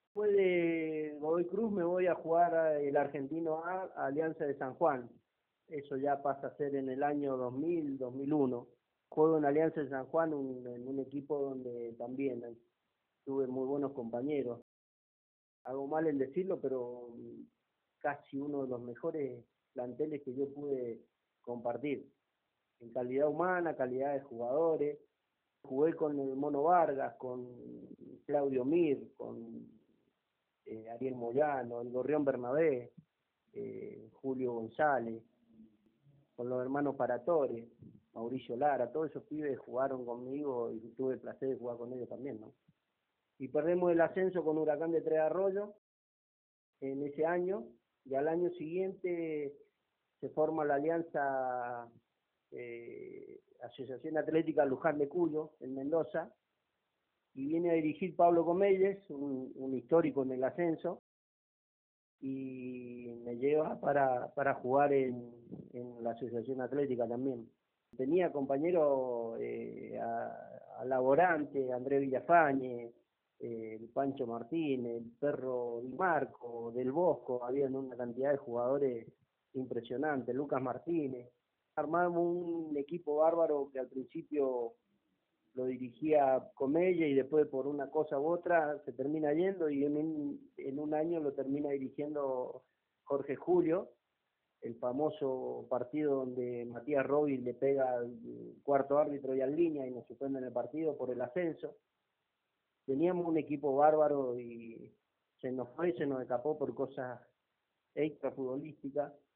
Después de Godoy Cruz me voy a jugar el Argentino A Alianza de San Juan. Eso ya pasa a ser en el año 2000, 2001. Juego en Alianza de San Juan, en un equipo donde también tuve muy buenos compañeros. Hago mal en decirlo, pero casi uno de los mejores planteles que yo pude compartir. En calidad humana, calidad de jugadores. Jugué con el Mono Vargas, con Claudio Mir, con Ariel Moyano, el Gorrión Bernabé, Julio González, con los hermanos Paratore, Mauricio Lara, todos esos pibes jugaron conmigo y tuve el placer de jugar con ellos también, ¿no? Y perdemos el ascenso con Huracán de Tres Arroyos en ese año, y al año siguiente se forma la alianza Asociación Atlética Luján de Cuyo, en Mendoza, y viene a dirigir Pablo Comelles, un histórico en el ascenso, y me lleva para jugar en la Asociación Atlética también. Tenía compañeros a Laborante, Andrés Villafañe, el Pancho Martínez, el Perro Di Marco, Del Bosco, había una cantidad de jugadores impresionantes, Lucas Martínez. Armamos un equipo bárbaro que al principio lo dirigía Comella y después por una cosa u otra se termina yendo y en un año lo termina dirigiendo Jorge Julio, el famoso partido donde Matías Robin le pega al cuarto árbitro y al línea y nos suspenden el partido por el ascenso. Teníamos un equipo bárbaro y se nos fue, se nos escapó por cosas extra futbolísticas.